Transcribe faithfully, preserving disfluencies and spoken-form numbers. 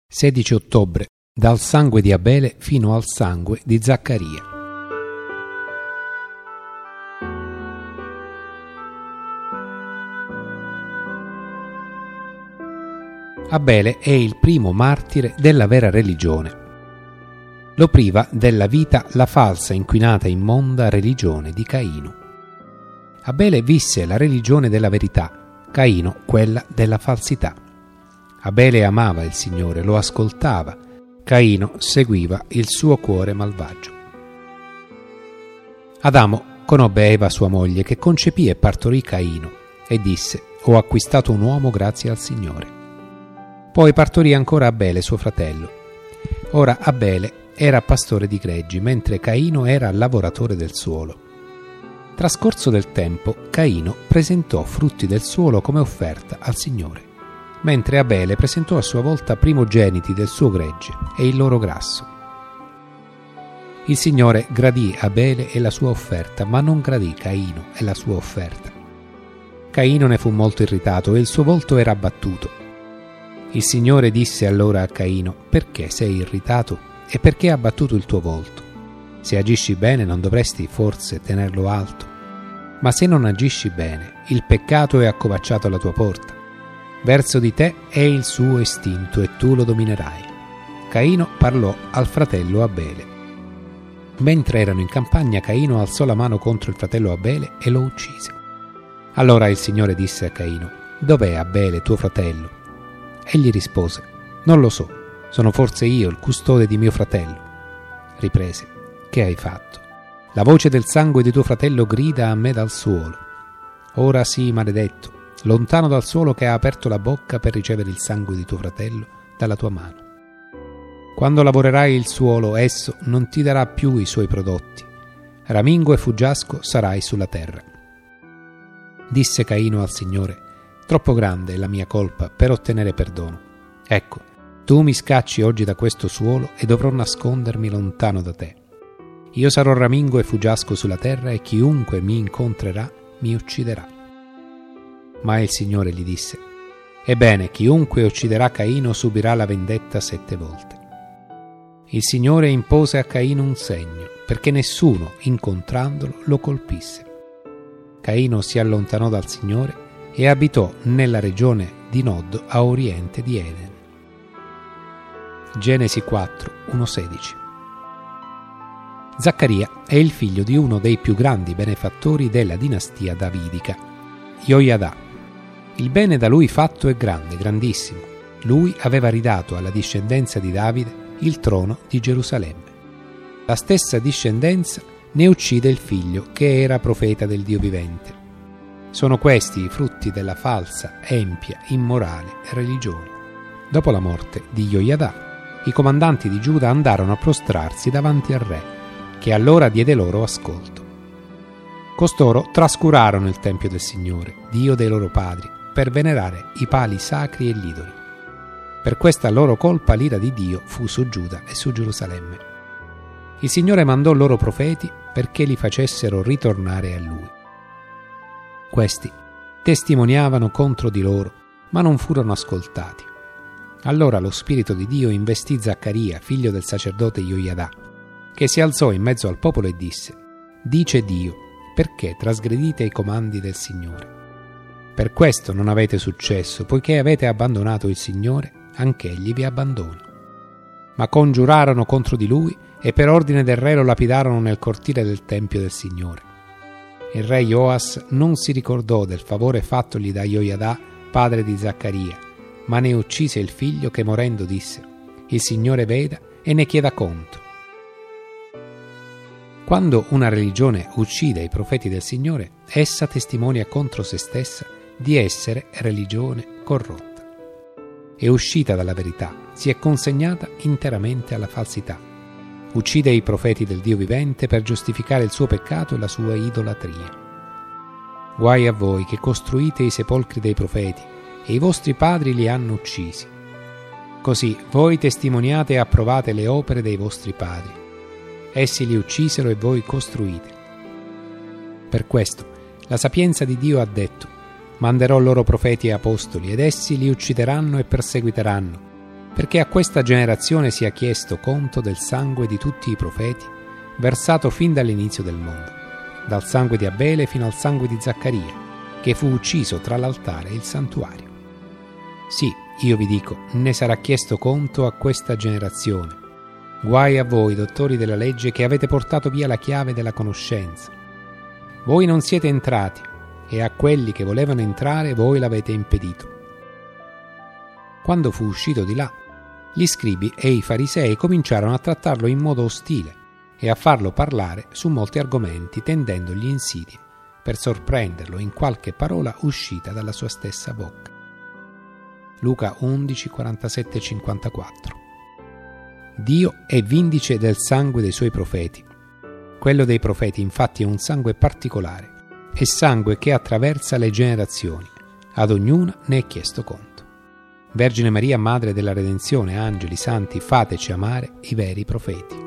sedici ottobre, dal sangue di Abele fino al sangue di Zaccaria. Abele è il primo martire della vera religione. Lo priva della vita la falsa, inquinata e immonda religione di Caino. Abele visse la religione della verità, Caino quella della falsità. Abele amava il Signore, lo ascoltava, Caino seguiva il suo cuore malvagio. Adamo conobbe Eva sua moglie, che concepì e partorì Caino, e disse: «Ho acquistato un uomo grazie al Signore». Poi partorì ancora Abele suo fratello. Ora Abele era pastore di greggi, mentre Caino era lavoratore del suolo. Trascorso del tempo, Caino presentò frutti del suolo come offerta al Signore, mentre Abele presentò a sua volta primogeniti del suo gregge e il loro grasso. Il Signore gradì Abele e la sua offerta, ma non gradì Caino e la sua offerta. Caino ne fu molto irritato e il suo volto era abbattuto. Il Signore disse allora a Caino: «Perché sei irritato e perché è abbattuto il tuo volto? Se agisci bene non dovresti forse tenerlo alto? Ma se non agisci bene, il peccato è accovacciato alla tua porta. Verso di te è il suo istinto e tu lo dominerai». Caino parlò al fratello Abele. Mentre erano in campagna, Caino alzò la mano contro il fratello Abele e lo uccise. Allora il Signore disse a Caino: «Dov'è Abele tuo fratello?» Egli rispose: «Non lo so, sono forse io il custode di mio fratello». Riprese: «Che hai fatto? La voce del sangue di tuo fratello grida a me dal suolo. Ora sii maledetto, lontano dal suolo che ha aperto la bocca per ricevere il sangue di tuo fratello dalla tua mano. Quando lavorerai il suolo, esso non ti darà più i suoi prodotti. Ramingo e fuggiasco sarai sulla terra». Disse Caino al Signore: «Troppo grande è la mia colpa per ottenere perdono. Ecco, tu mi scacci oggi da questo suolo e dovrò nascondermi lontano da te. Io sarò ramingo e fuggiasco sulla terra e chiunque mi incontrerà mi ucciderà». Ma il Signore gli disse: «Ebbene, chiunque ucciderà Caino subirà la vendetta sette volte». Il Signore impose a Caino un segno, perché nessuno, incontrandolo, lo colpisse. Caino si allontanò dal Signore e abitò nella regione di Nod, a oriente di Eden. Genesi quattro, uno sedici. Zaccaria è il figlio di uno dei più grandi benefattori della dinastia davidica, Joiada. Il bene da lui fatto è grande, grandissimo. Lui aveva ridato alla discendenza di Davide il trono di Gerusalemme. La stessa discendenza ne uccide il figlio, che era profeta del Dio vivente. Sono questi i frutti della falsa, empia, immorale religione. Dopo la morte di Joiada, i comandanti di Giuda andarono a prostrarsi davanti al re, che allora diede loro ascolto. Costoro trascurarono il tempio del Signore, Dio dei loro padri, per venerare i pali sacri e gli idoli. Per questa loro colpa l'ira di Dio fu su Giuda e su Gerusalemme. Il Signore mandò loro profeti perché li facessero ritornare a Lui. Questi testimoniavano contro di loro, ma non furono ascoltati. Allora lo Spirito di Dio investì Zaccaria, figlio del sacerdote Joiada, che si alzò in mezzo al popolo e disse: «Dice Dio, perché trasgredite i comandi del Signore? Per questo non avete successo, poiché avete abbandonato il Signore, anche Egli vi abbandona». Ma congiurarono contro di lui e per ordine del re lo lapidarono nel cortile del Tempio del Signore. Il re Joas non si ricordò del favore fattogli da Joiada, padre di Zaccaria, ma ne uccise il figlio, che morendo disse: «Il Signore veda e ne chieda conto». Quando una religione uccide i profeti del Signore, essa testimonia contro se stessa di essere religione corrotta. È uscita dalla verità, si è consegnata interamente alla falsità. Uccide i profeti del Dio vivente per giustificare il suo peccato e la sua idolatria. Guai a voi che costruite i sepolcri dei profeti e i vostri padri li hanno uccisi. Così voi testimoniate e approvate le opere dei vostri padri. Essi li uccisero e voi costruite. Per questo la sapienza di Dio ha detto: «Manderò loro profeti e apostoli ed essi li uccideranno e perseguiteranno, perché a questa generazione sia chiesto conto del sangue di tutti i profeti, versato fin dall'inizio del mondo, dal sangue di Abele fino al sangue di Zaccaria, che fu ucciso tra l'altare e il santuario. Sì, io vi dico, ne sarà chiesto conto a questa generazione. Guai a voi, dottori della legge, che avete portato via la chiave della conoscenza. Voi non siete entrati, e a quelli che volevano entrare voi l'avete impedito. Quando fu uscito di là, gli scribi e i farisei cominciarono a trattarlo in modo ostile e a farlo parlare su molti argomenti, tendendogli insidie per sorprenderlo in qualche parola uscita dalla sua stessa bocca. Luca undici, quarantasette cinquantaquattro. Dio è vindice del sangue dei suoi profeti. Quello dei profeti infatti è un sangue particolare, è sangue che attraversa le generazioni, ad ognuna ne è chiesto conto. Vergine Maria, Madre della Redenzione, angeli, santi, fateci amare i veri profeti.